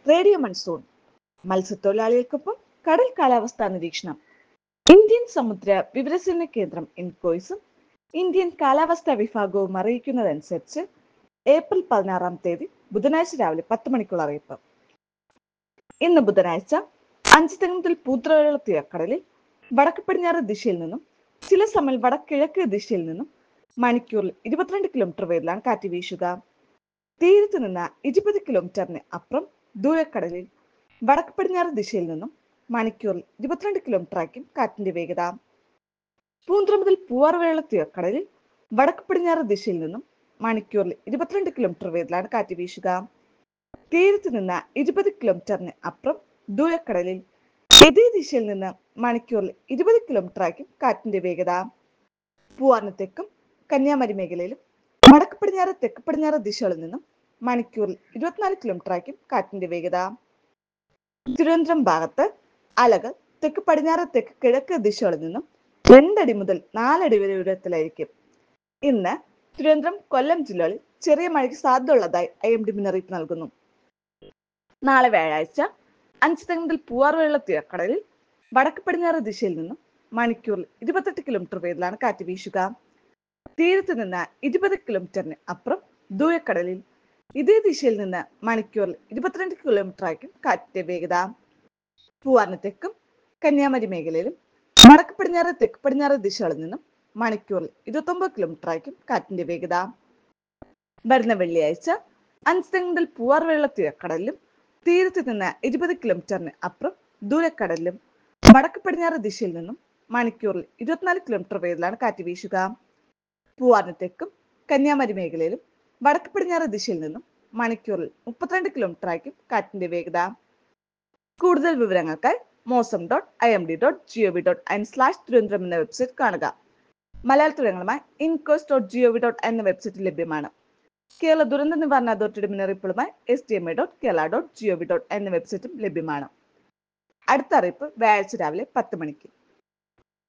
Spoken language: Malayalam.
റേഡിയോ മൺസൂൺ മത്സ്യത്തൊഴിലാളികൾക്കൊപ്പം കടൽ കാലാവസ്ഥാ നിരീക്ഷണം. ഇന്ത്യൻ സമുദ്ര വിവരസേവന കേന്ദ്രം ഇൻകോയ്സും ഇന്ത്യൻ കാലാവസ്ഥാ വിഭാഗവും അറിയിക്കുന്നതനുസരിച്ച് ഏപ്രിൽ 16 ബുധനാഴ്ച രാവിലെ 10 മണിക്കുള്ള അറിയിപ്പ്. ഇന്ന് ബുധനാഴ്ച അഞ്ചുതെങ്ങ് പൂന്തറയുള്ള തീരക്കടലിൽ വടക്ക് പടിഞ്ഞാറ് ദിശയിൽ നിന്നും ചില സമയം വടക്കിഴക്ക് ദിശയിൽ നിന്നും മണിക്കൂറിൽ 22 കിലോമീറ്റർ വേഗത്തിലാണ് കാറ്റ് വീശുക. തീരത്ത് നിന്ന് 20 കിലോമീറ്ററിന് അപ്പുറം ദൂരക്കടലിൽ വടക്ക് പടിഞ്ഞാറ് ദിശയിൽ നിന്നും മണിക്കൂറിൽ 22 കിലോമീറ്റർ ആയിരിക്കും കാറ്റിന്റെ വേഗത. പൂന്തറ മുതൽ പൂവാർ വരെയുള്ള തീരക്കടലിൽ വടക്ക് പടിഞ്ഞാറ് ദിശയിൽ നിന്നും മണിക്കൂറിൽ 22 കിലോമീറ്റർ വേഗത്തിലാണ് കാറ്റ് വീശുക. തീരത്ത് നിന്ന് 20 കിലോമീറ്ററിന് അപ്പുറം ദൂരക്കടലിൽ ഇതേ ദിശയിൽ നിന്ന് മണിക്കൂറിൽ 20 കിലോമീറ്റർ ആയിരിക്കും കാറ്റിന്റെ വേഗത. പൂവാറിന് തെക്കും കന്യാകുമാരി മേഖലയിലും വടക്ക് പടിഞ്ഞാറ് തെക്ക് പടിഞ്ഞാറ് ദിശകളിൽ നിന്നും മണിക്കൂറിൽ 24 കിലോമീറ്റർ ആയിരിക്കും കാറ്റിന്റെ വേഗത. തിരുവനന്തപുരം ഭാഗത്ത് അലകൾ തെക്ക് പടിഞ്ഞാറ് തെക്ക് കിഴക്ക് ദിശകളിൽ നിന്നും 2 അടി മുതൽ 4 അടി വരെ ഉയരത്തിലായിരിക്കും. ഇന്ന് തിരുവനന്തപുരം കൊല്ലം ജില്ലകളിൽ ചെറിയ മഴയ്ക്ക് സാധ്യതയുള്ളതായി IMD മുന്നറിയിപ്പ് നൽകുന്നു. നാളെ വ്യാഴാഴ്ച അഞ്ചുതെങ്ങ് മുതൽ പൂവാർ വരെയുള്ള തീരക്കടലിൽ വടക്ക് പടിഞ്ഞാറ് ദിശയിൽ നിന്നും മണിക്കൂറിൽ 28 കിലോമീറ്റർ വേഗത്തിലാണ് കാറ്റ് വീശുക. തീരത്ത് നിന്ന് 20 കിലോമീറ്ററിന് അപ്പുറം ദൂരക്കടലിൽ ഇതേ ദിശയിൽ നിന്ന് മണിക്കൂറിൽ 22 കിലോമീറ്റർ ആയിരിക്കും കാറ്റിന്റെ വേഗത. പൂവാറിന് തെക്കും കന്യാകുമാരി മേഖലയിലും വടക്ക് പടിഞ്ഞാറ് തെക്ക് പടിഞ്ഞാറ് ദിശകളിൽ നിന്നും മണിക്കൂറിൽ 29 കിലോമീറ്റർ ആയിരിക്കും കാറ്റിന്റെ വേഗത. വരുന്ന വെള്ളിയാഴ്ച അഞ്ചുതെങ്ങ് മുതൽ പൂവാർ വരെയുള്ള തീരക്കടലിലും തീരത്ത് നിന്ന് 20 കിലോമീറ്ററിന് അപ്പുറം ദൂരക്കടലിലും വടക്ക് പടിഞ്ഞാറ് ദിശയിൽ നിന്നും മണിക്കൂറിൽ 24 കിലോമീറ്റർ വേഗത്തിലാണ് കാറ്റ് വീശുക. പൂവാറിന് തെക്കും കന്യാകുമാരി മേഖലയിലും വടക്ക് പടിഞ്ഞാറ് ദിശയിൽ നിന്നും മണിക്കൂറിൽ 32 കിലോമീറ്റർ ആയിരിക്കും കാറ്റിന്റെ വേഗത. കൂടുതൽ വിവരങ്ങൾക്കായി mosam.imd.gov.in/തിരുവനന്തപുരം എന്ന വെബ്സൈറ്റ് കാണുക. മലയാളത്തിലുമായി incos.gov.in എന്ന വെബ്സൈറ്റിൽ ലഭ്യമാണ്. കേരള ദുരന്ത നിവാരണ അതോറിറ്റിയുടെ മുന്നറിയിപ്പുകളുമായി stma.kerala.gov.in എന്ന വെബ്സൈറ്റും ലഭ്യമാണ്. അടുത്ത അറിയിപ്പ് വ്യാഴാഴ്ച രാവിലെ 10 മണിക്ക്.